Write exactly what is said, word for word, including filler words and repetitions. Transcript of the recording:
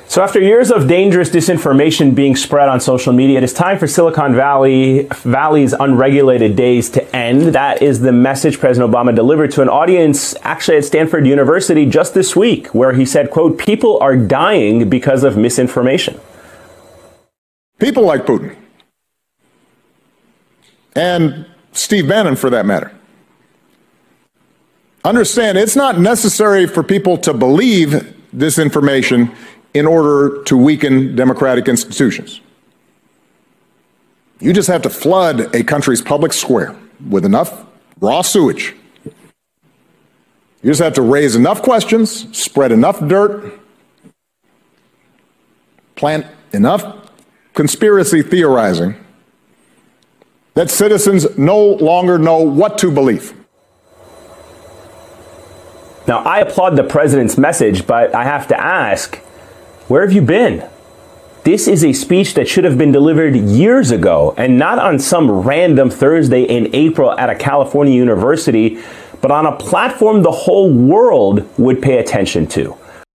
So after years of dangerous disinformation being spread on social media, it is time for Silicon Valley Valley's unregulated days to end. That is the message President Obama delivered to an audience actually at Stanford University just this week, where he said, quote, "People are dying because of misinformation." People like Putin, and Steve Bannon for that matter, understand it's not necessary for people to believe this information in order to weaken democratic institutions. You just have to flood a country's public square with enough raw sewage. You just have to raise enough questions, spread enough dirt, plant enough conspiracy theorizing that citizens no longer know what to believe. Now, I applaud the president's message, but I have to ask, where have you been? This is a speech that should have been delivered years ago, and not on some random Thursday in April at a California university, but on a platform the whole world would pay attention to.